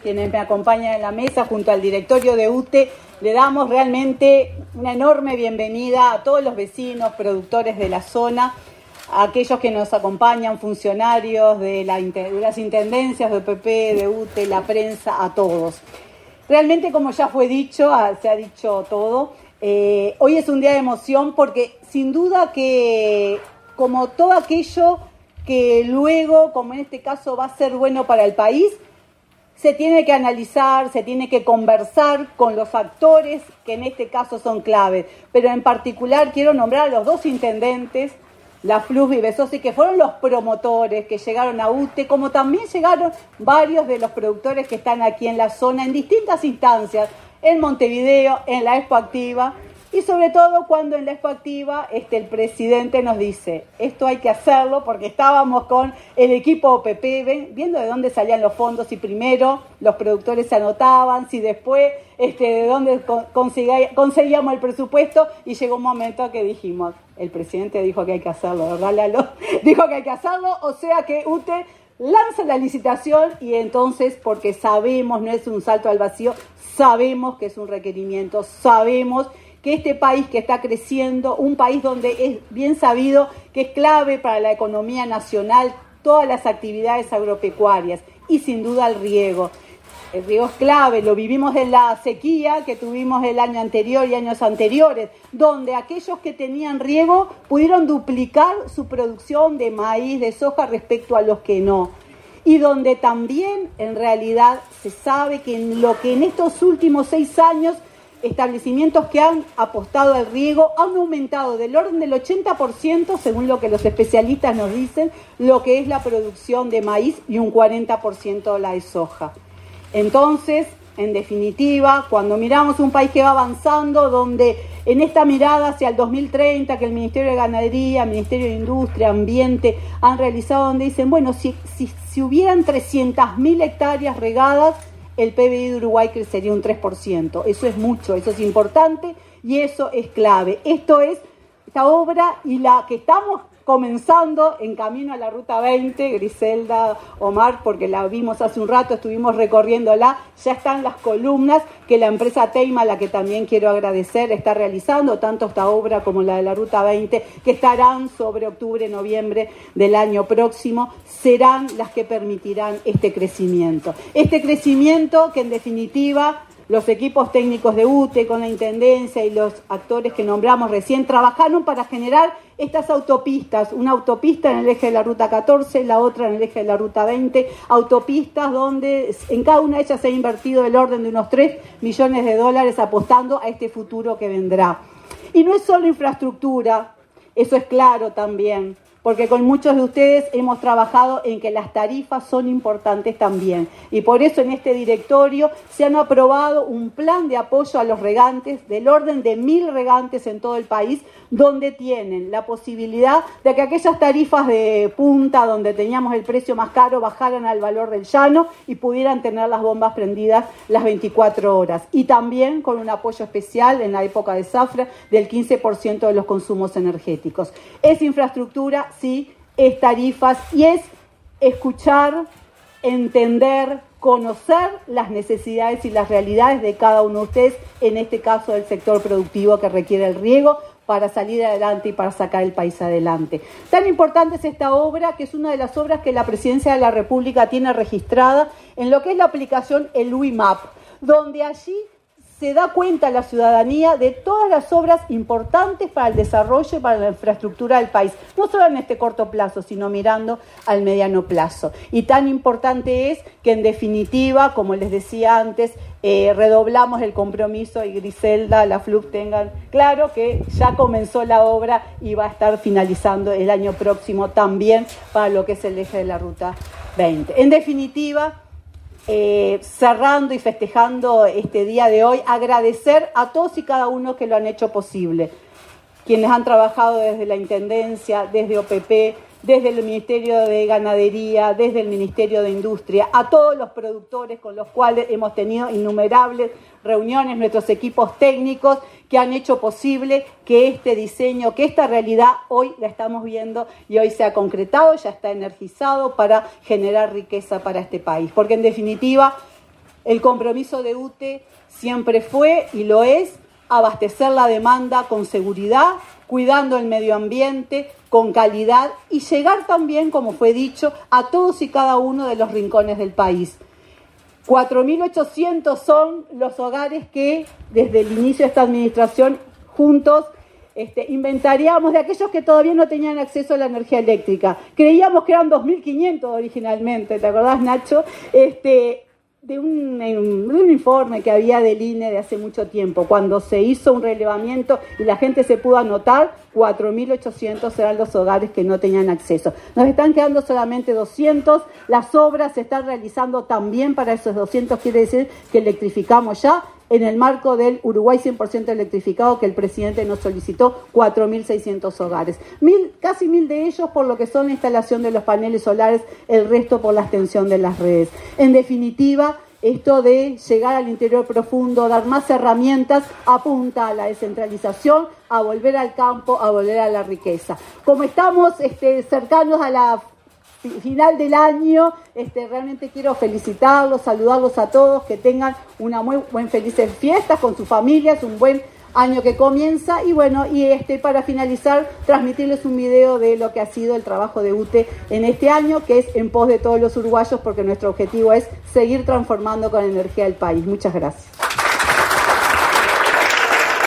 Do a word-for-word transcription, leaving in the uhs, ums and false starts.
quienes me acompañan en la mesa, junto al directorio de UTE, le damos realmente una enorme bienvenida a todos los vecinos, productores de la zona, a aquellos que nos acompañan, funcionarios de, la, de las intendencias de O P P, de UTE, la prensa, a todos. Realmente, como ya fue dicho, se ha dicho todo, eh, hoy es un día de emoción porque sin duda que como todo aquello que luego, como en este caso, va a ser bueno para el país, se tiene que analizar, se tiene que conversar con los factores que en este caso son claves. Pero en particular quiero nombrar a los dos intendentes, la Flux y Besosi, que fueron los promotores que llegaron a UTE, como también llegaron varios de los productores que están aquí en la zona en distintas instancias, en Montevideo, en la Expo Activa, y sobre todo cuando en la Expo Activa este, el presidente nos dice, esto hay que hacerlo, porque estábamos con el equipo O P P viendo de dónde salían los fondos, si primero los productores se anotaban, si después este, de dónde conseguíamos el presupuesto, y llegó un momento que dijimos, el presidente dijo que hay que hacerlo, ¿verdad, Lalo? Dijo que hay que hacerlo, o sea que UTE lanza la licitación y entonces, porque sabemos, no es un salto al vacío, sabemos que es un requerimiento, sabemos que este país que está creciendo, un país donde es bien sabido que es clave para la economía nacional, todas las actividades agropecuarias y sin duda el riego. El riego es clave, lo vivimos en la sequía que tuvimos el año anterior y años anteriores, donde aquellos que tenían riego pudieron duplicar su producción de maíz, de soja respecto a los que no. Y donde también en realidad se sabe que en lo que en estos últimos seis años establecimientos que han apostado al riego han aumentado del orden del ochenta por ciento, según lo que los especialistas nos dicen, lo que es la producción de maíz y un cuarenta por ciento la de soja. Entonces, en definitiva, cuando miramos un país que va avanzando, donde en esta mirada hacia el dos mil treinta, que el Ministerio de Ganadería, el Ministerio de Industria, Ambiente han realizado, donde dicen, bueno, si, si, si hubieran trescientas mil hectáreas regadas, el P B I de Uruguay crecería un tres por ciento. Eso es mucho, eso es importante y eso es clave. Esto es esta obra y la que estamos comenzando en camino a la Ruta veinte, Griselda, Omar, porque la vimos hace un rato, estuvimos recorriéndola, ya están las columnas que la empresa Teima, a la que también quiero agradecer, está realizando, tanto esta obra como la de la Ruta veinte, que estarán sobre octubre, noviembre del año próximo, serán las que permitirán este crecimiento. Este crecimiento que en definitiva los equipos técnicos de UTE con la Intendencia y los actores que nombramos recién trabajaron para generar estas autopistas, una autopista en el eje de la Ruta catorce, la otra en el eje de la Ruta veinte, autopistas donde en cada una de ellas se ha invertido el orden de unos tres millones de dólares apostando a este futuro que vendrá. Y no es solo infraestructura, eso es claro también, porque con muchos de ustedes hemos trabajado en que las tarifas son importantes también. Y por eso en este directorio se han aprobado un plan de apoyo a los regantes del orden de mil regantes en todo el país, donde tienen la posibilidad de que aquellas tarifas de punta, donde teníamos el precio más caro, bajaran al valor del llano y pudieran tener las bombas prendidas las veinticuatro horas. Y también con un apoyo especial en la época de zafra del quince por ciento de los consumos energéticos. Es infraestructura, sí, es tarifas y es escuchar, entender, conocer las necesidades y las realidades de cada uno de ustedes, en este caso del sector productivo que requiere el riego para salir adelante y para sacar el país adelante. Tan importante es esta obra, que es una de las obras que la Presidencia de la República tiene registrada en lo que es la aplicación el U I MAP, donde allí se da cuenta la ciudadanía de todas las obras importantes para el desarrollo y para la infraestructura del país, no solo en este corto plazo, sino mirando al mediano plazo. Y tan importante es que, en definitiva, como les decía antes, eh, redoblamos el compromiso y Griselda, la Flux, tengan claro que ya comenzó la obra y va a estar finalizando el año próximo también para lo que es el eje de la Ruta veinte. En definitiva, Eh, cerrando y festejando este día de hoy, agradecer a todos y cada uno que lo han hecho posible, quienes han trabajado desde la Intendencia, desde O P P, desde el Ministerio de Ganadería, desde el Ministerio de Industria, a todos los productores con los cuales hemos tenido innumerables reuniones, nuestros equipos técnicos que han hecho posible que este diseño, que esta realidad hoy la estamos viendo y hoy se ha concretado, ya está energizado para generar riqueza para este país. Porque en definitiva, El compromiso de U T E siempre fue y lo es abastecer la demanda con seguridad, cuidando el medio ambiente, con calidad y llegar también, como fue dicho, a todos y cada uno de los rincones del país. cuatro mil ochocientos son los hogares que desde el inicio de esta administración juntos este, inventariamos de aquellos que todavía no tenían acceso a la energía eléctrica. Creíamos que eran dos mil quinientos originalmente, ¿te acordás, Nacho? Este, de un, de un informe que había del I N E de hace mucho tiempo, cuando se hizo un relevamiento y la gente se pudo anotar, cuatro mil ochocientos eran los hogares que no tenían acceso. Nos están quedando solamente doscientos, las obras se están realizando también para esos doscientos, quiere decir que electrificamos ya, en el marco del Uruguay cien por ciento electrificado que el presidente nos solicitó, cuatro mil seiscientos hogares. Mil, casi mil de ellos por lo que son la instalación de los paneles solares, el resto por la extensión de las redes. En definitiva, esto de llegar al interior profundo, dar más herramientas, apunta a la descentralización, a volver al campo, a volver a la riqueza. Como estamos este, cercanos a la final del año, este, realmente quiero felicitarlos, saludarlos a todos, que tengan una muy buen felices fiestas con sus familias, un buen año que comienza y bueno, y este para finalizar, transmitirles un video de lo que ha sido el trabajo de U T E en este año, que es en pos de todos los uruguayos, porque nuestro objetivo es seguir transformando con energía el país. Muchas gracias.